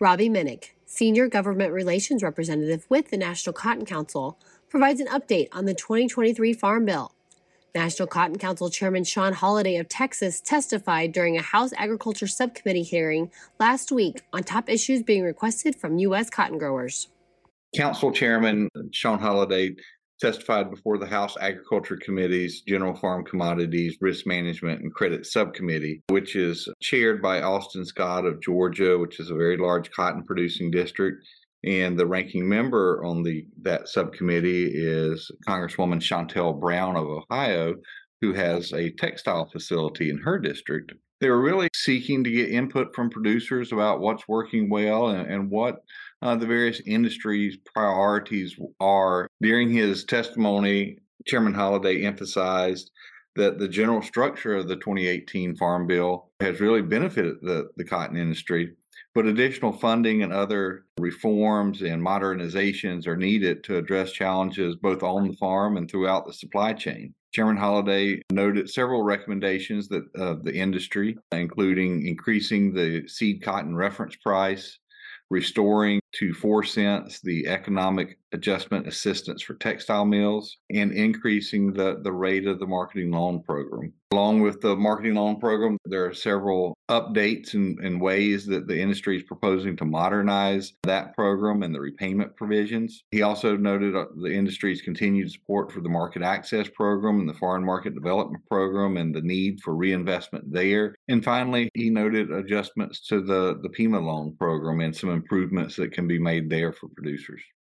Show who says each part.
Speaker 1: Robbie Minnick, Senior Government Relations Representative with the National Cotton Council, provides an update on the 2023 Farm Bill. National Cotton Council Chairman Sean Holiday of Texas testified during a House Agriculture Subcommittee hearing last week on top issues being requested from U.S. cotton growers.
Speaker 2: Council Chairman Sean Holiday testified before the House Agriculture Committee's General Farm Commodities, Risk Management, and Credit Subcommittee, which is chaired by Austin Scott of Georgia, which is a very large cotton producing district. And the ranking member on that subcommittee is Congresswoman Shontel Brown of Ohio, who has a textile facility in her district. They were really seeking to get input from producers about what's working well and what the various industries' priorities are. During his testimony, Chairman Holiday emphasized that the general structure of the 2018 Farm Bill has really benefited the cotton industry, but additional funding and other reforms and modernizations are needed to address challenges both on the farm and throughout the supply chain. Chairman Holiday noted several recommendations of the industry, including increasing the seed cotton reference price, restoring to 4 cents the economic adjustment assistance for textile mills, and increasing the rate of the marketing loan program. Along with the marketing loan program, there are several updates and ways that the industry is proposing to modernize that program and the repayment provisions. He also noted the industry's continued support for the market access program and the foreign market development program and the need for reinvestment there. And finally, he noted adjustments to the PEMA loan program and some improvements that can be made there for producers.